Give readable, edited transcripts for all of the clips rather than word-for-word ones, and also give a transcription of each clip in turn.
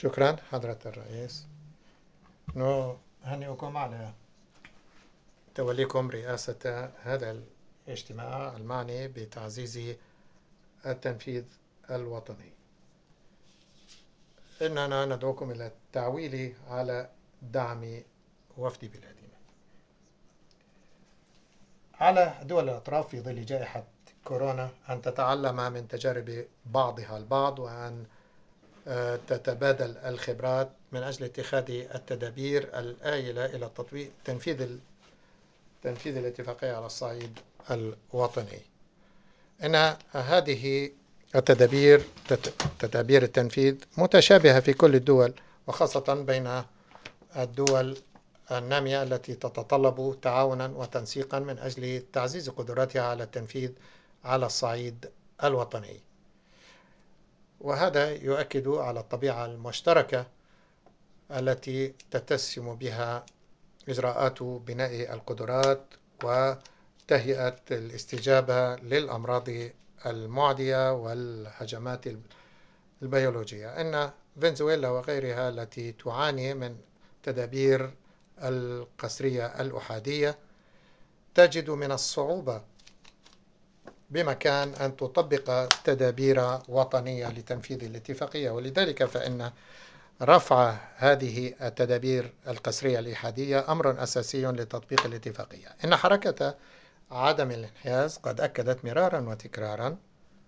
شكرا حضرة الرئيس. نهنئكم على توليكم رئاسة هذا الاجتماع المعني بتعزيز التنفيذ الوطني. إننا ندعوكم إلى التعويل على دعم وفد بلادنا. على دول الأطراف في ظل جائحة كورونا أن تتعلم من تجارب بعضها البعض، وأن تتبادل الخبرات من أجل اتخاذ التدابير الآيلة إلى تنفيذ الاتفاقية على الصعيد الوطني. إن هذه تدابير التنفيذ متشابهة في كل الدول، وخاصة بين الدول النامية التي تتطلب تعاونا وتنسيقا من أجل تعزيز قدراتها على التنفيذ على الصعيد الوطني. وهذا يؤكد على الطبيعة المشتركة التي تتسم بها إجراءات بناء القدرات وتهيئة الاستجابة للأمراض المعدية والهجمات البيولوجية. إن فنزويلا وغيرها التي تعاني من تدابير القسرية الأحادية تجد من الصعوبة بمكان أن تطبق تدابير وطنية لتنفيذ الاتفاقية، ولذلك فإن رفع هذه التدابير القسرية الإحادية أمر أساسي لتطبيق الاتفاقية. إن حركة عدم الانحياز قد أكدت مرارا وتكرارا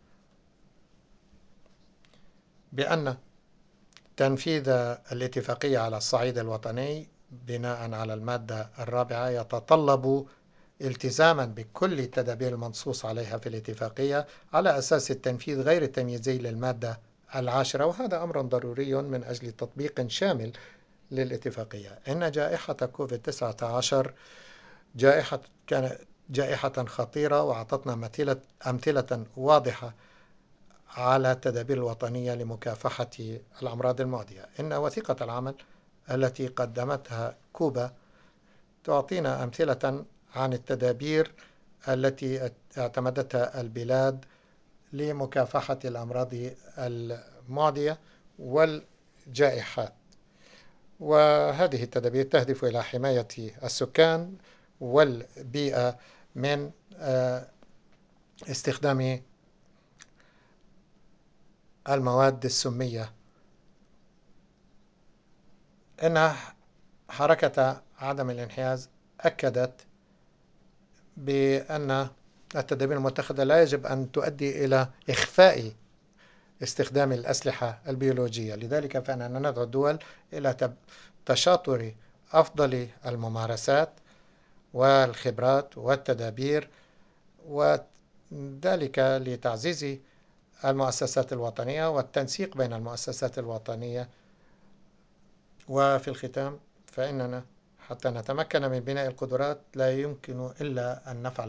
بأن تنفيذ الاتفاقية على الصعيد الوطني بناء على المادة 4 يتطلب التزاما بكل التدابير المنصوص عليها في الاتفاقية على أساس التنفيذ غير التمييزي للمادة 10، وهذا أمر ضروري من أجل تطبيق شامل للاتفاقية. إن جائحة كوفيد-19 كانت جائحة خطيرة، وأعطتنا أمثلة واضحة على التدابير الوطنية لمكافحة الأمراض المعدية. إن وثيقة العمل التي قدمتها كوبا تعطينا أمثلة عن التدابير التي اعتمدتها البلاد لمكافحة الأمراض المعدية والجائحات، وهذه التدابير تهدف إلى حماية السكان والبيئة من استخدام المواد السمية. إن حركة عدم الانحياز أكدت بأن التدابير المتخذة لا يجب أن تؤدي إلى إخفاء استخدام الأسلحة البيولوجية، لذلك فإننا ندعو الدول إلى تشاطر أفضل الممارسات والخبرات والتدابير، وذلك لتعزيز المؤسسات الوطنية والتنسيق بين المؤسسات الوطنية. وفي الختام فإننا حتى نتمكن من بناء القدرات لا يمكن إلا أن نفعل